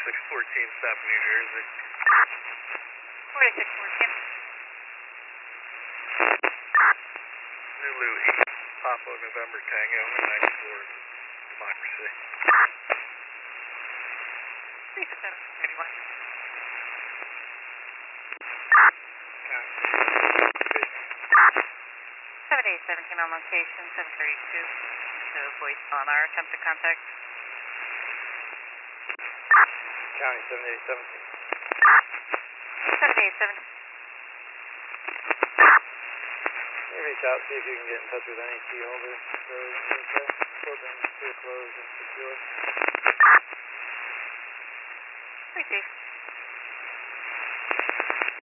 4614, stop New Jersey. 4614. Zulu 8, Papa November Tango, 94, Democracy. 3731. 7817 on location, 732. So voice on our attempt to contact. County 7817. 7817. Reach out, see if you can get in touch with any key holder for open, clear, closed, and secure. Receive.